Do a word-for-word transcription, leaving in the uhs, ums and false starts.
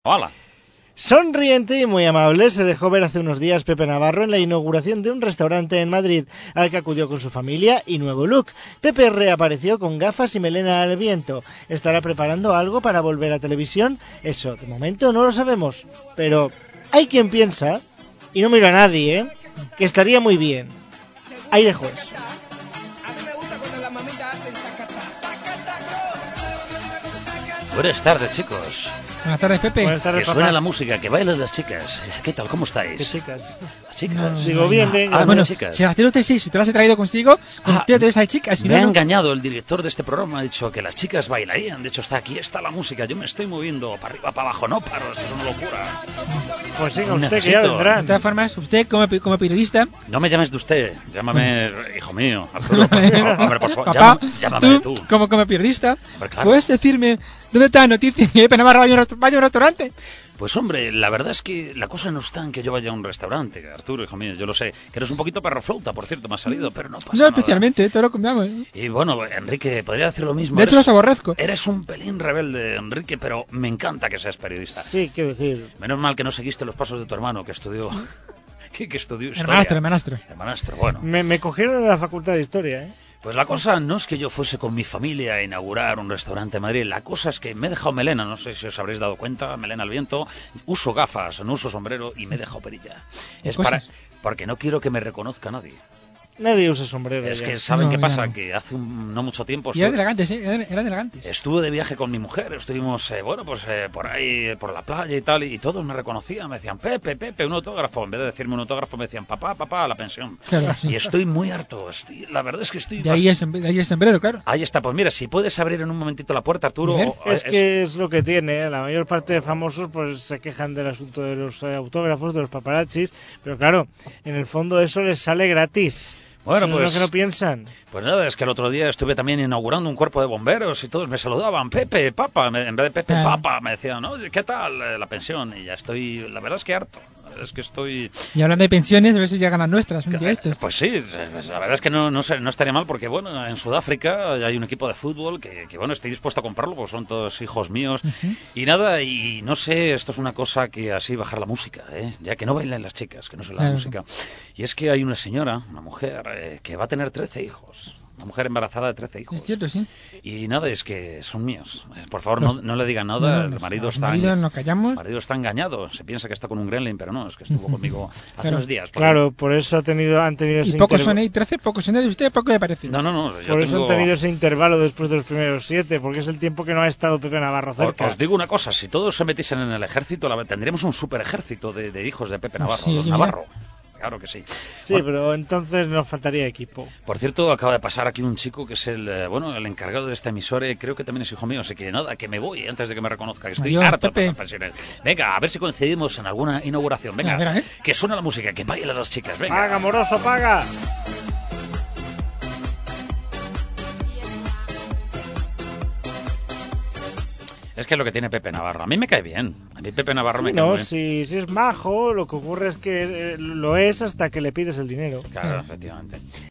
Hola. Sonriente y muy amable se dejó ver hace unos días Pepe Navarro en la inauguración de un restaurante en Madrid, al que acudió con su familia y nuevo look. Pepe reapareció con gafas y melena al viento. ¿Estará preparando algo para volver a televisión? Eso, de momento no lo sabemos. Pero hay quien piensa, y no miro a nadie, ¿eh?, que estaría muy bien. Ahí dejo eso. Buenas tardes, chicos. Buenas tardes, Pepe. Buenas tardes, Que papá. suena la música, que bailan las chicas. ¿Qué tal? ¿Cómo estáis? ¿Qué chicas? Las chicas. No, Digo, bien, bien. Ah, gracias. bueno, Bueno, chicas. si las tiene usted, sí, si te las he traído consigo, con Ah, usted te ves a chicas. Si Me ha no, no. engañado el director de este programa, ha dicho que las chicas bailarían. De hecho, está aquí, está la música. Yo me estoy moviendo para arriba, para abajo. No paro, eso es una locura. Pues siga usted, Necesito. que ya De vendrán. todas formas, usted como, pe- como periodista, No me llames de usted, llámame hijo mío. Arturo, por favor. Hombre, por favor, papá, llama- llámame de tú, tú. como, como periodista, Hombre, claro. ¿puedes decirme dónde está la noticia que Pepe Navarro vaya a un rest- vaya a un restaurante? Pues hombre, la verdad es que la cosa no está en que yo vaya a un restaurante, Arturo, hijo mío, yo lo sé. Que eres un poquito perroflauta, por cierto, me ha salido, pero no pasa No nada. especialmente, todo lo cambiamos. ¿eh? Y bueno, Enrique, podría decir lo mismo. De hecho, Eres- los aborrezco. Eres un pelín rebelde, Enrique, pero me encanta que seas periodista. Sí, quiero decir. Menos mal que no seguiste los pasos de tu hermano, que estudió... que, que estudió historia. Hermanastro, hermanastro. Hermanastro, bueno. Me, me cogieron en la facultad de historia, ¿eh? Pues la cosa no es que yo fuese con mi familia a inaugurar un restaurante en Madrid. La cosa es que me he dejado melena, no sé si os habréis dado cuenta, melena al viento. Uso gafas, no uso sombrero y me he dejado perilla. Es para... cosas. Porque no quiero que me reconozca nadie. Nadie usa sombrero. Es ya. que, ¿saben No, qué ya pasa? no. Que hace un- no mucho tiempo... Y eran estuve- elegantes, ¿eh? Eran, eran elegantes. Estuve de viaje con mi mujer, estuvimos, eh, bueno, pues eh, por ahí, por la playa y tal, y todos me reconocían, me decían, Pepe, Pepe, un autógrafo. En vez de decirme un autógrafo, me decían, papá, papá, a la pensión. Claro, sí. Y estoy muy harto, estoy- la verdad es que estoy... De ahí, el, sombre- de ahí el sombrero, claro. Ahí está, pues mira, si puedes abrir en un momentito la puerta, Arturo... Bien. o- Es que es lo que tiene, ¿eh? La mayor parte de famosos pues se quejan del asunto de los eh, autógrafos, de los paparazzis, pero claro, en el fondo eso les sale gratis. Bueno, Eso es pues- lo que no piensan. Pues nada, es que el otro día estuve también inaugurando un cuerpo de bomberos y todos me saludaban, Pepe, papa, me- en vez de Pepe, Ah. papa, me decían, oye, ¿qué tal eh, la pensión? Y ya estoy, la verdad es que harto, la verdad es que estoy... Y hablando de pensiones, a ver si llegan las nuestras un día Eh, estos. Pues sí, eh, la verdad es que no, no, sé- no estaría mal porque, bueno, en Sudáfrica hay un equipo de fútbol que, que, bueno, estoy dispuesto a comprarlo porque son todos hijos míos. Y nada, y no sé, esto es una cosa que así bajar la música, ¿eh? Ya que no bailen las chicas, que no se la Claro. música. Y es que hay una señora, una mujer, eh, que va a tener trece hijos. Una mujer embarazada de trece hijos. Es cierto, sí. Y nada, es que son míos. Eh, Por favor, no, no le digan nada. No, no, el marido los está... maridos nos callamos. el marido está engañado. Se piensa que está con un gremlin, pero no, es que estuvo conmigo hace Claro. unos días. Por Claro, por eso ha tenido, han tenido Y ese pocos interv- son ahí, trece, pocos son de usted, poco le parece. No, no, no. Yo Por eso tengo... han tenido ese intervalo después de los primeros siete, porque es el tiempo que no ha estado Pepe Navarro Os, cerca. os digo una cosa, si todos se metiesen en el ejército, la- tendríamos un super ejército de, de hijos de Pepe Navarro, Sí, los oye, mira. Navarro. Claro que sí. Sí, Bueno, pero entonces nos faltaría equipo. por cierto, acaba de pasar aquí un chico que es el, eh, bueno, el encargado de esta emisora, y creo que también es hijo mío, así que nada, que me voy antes de que me reconozca, que estoy Adiós, harto de Pepe. pasar pensiones. Venga, a ver si coincidimos en alguna inauguración. Venga, Venga, venga, ¿eh? que suena la música, que bailen las chicas, venga. ¡Paga, moroso, paga! Es que es lo que tiene Pepe Navarro. A mí me cae bien. A mí Pepe Navarro Sí, me cae no, muy bien. si, si es majo, lo que ocurre es que eh, lo es hasta que le pides el dinero. Claro, efectivamente.